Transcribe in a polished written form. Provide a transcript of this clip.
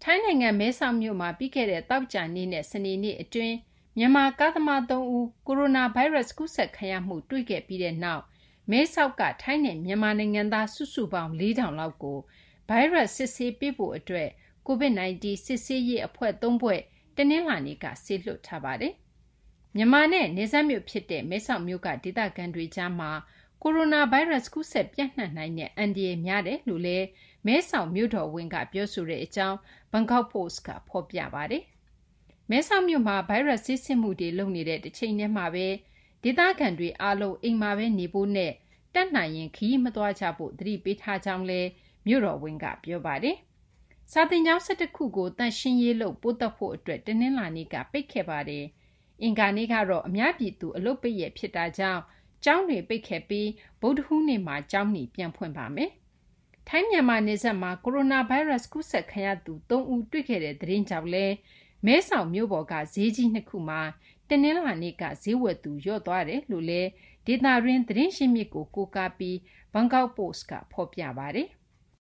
ထိုင်းနိုင်ငံမဲဆောက်မြို့မှာပြီးခဲ့တဲ့သောကြာနေ့နဲ့စနေနေ့အတွင်းမြန်မာကားသမား3ဦးကိုရိုနာဗိုင်းရပ်စ်ကူးစက်ခံရမှုတွေ့ခဲ့ပြီးတဲ့နောက်မဲဆောက်ကထိုင်းနဲ့မြန်မာနိုင်ငံသားစုစုပေါင်း4,000လောက်ကိုဗိုင်းရပ်စ်စစ်ဆေးပေးဖို့အတွက် COVID-19 စစ်ဆေးရေးအဖွဲ့3ဖွဲ့တနင်္လာနေ့ကစေလွှတ်ထားပါတယ်။မြန်မာနဲ့နယ်စပ်မြို့ဖြစ်တဲ့မဲဆောက်မြို့ကဒေသခံတွေကြားမှာကိုရိုနာဗိုင်းရပ်စ်ကူးစက်ပြန့်နှံ့နိုင်တဲ့အန္တရာယ်များတယ်လို့လည်းမဲဆောက်မြို့တော်ဝန်ကပြောဆိုတဲ့အကြောင်း Bangkok Post ကဖော်ပြပါတယ်။မဲဆောက်မြို့မှာဗိုင်းရပ်စ်စစ်ဆေးမှုတွေလုပ်နေတဲ့တစ်ချိန်တည်းမှာပဲဒေသခံတွေအားလုံးအိမ်မှာပဲနေဖို့နဲ့တတ်နိုင်ရင်ခရီးမသွားကြဖို့သတိပေးထားကြောင်းလည်းမြို့တော်ဝန်ကပြောပါတယ်။စာသင်ကျောင်း12ခုကိုတန့်ရှင်းရေးလုပ်ပို့သက်ဖို့အတွက်တနင်္လာနေ့ကပိတ်ခဲ့ပါတယ်။အင်္ဂါနေ့ကတော့အများပြည်သူအလုပ်ပိတ်ရက်ဖြစ်တာကြောင့်ကျောင်းတွေပိတ်ခဲ့ပြီးဗုဒ္ဓဟူးနေ့မှာကျောင်းပြန်ဖွင့်ပါမယ်။ထိုင်းမြန်မာနယ်စပ်မှာကိုရိုနာဗိုင်းရပ်စ်ကူးစက်ခံရသူ3ဦးတွေ့ခဲ့တဲ့သတင်းကြောင့်လည်းမဲဆောက်မြို့ပေါ်ကဈေးကြီး2ခုမှာတနင်္လာနေ့ကဈေးဝယ်သူလျော့သွားတယ်လို့လည်းဒေသတွင်းသတင်းရင်းမြစ်ကိုကိုးကားပြီး Bangkok Post ကဖော်ပြပါတယ်။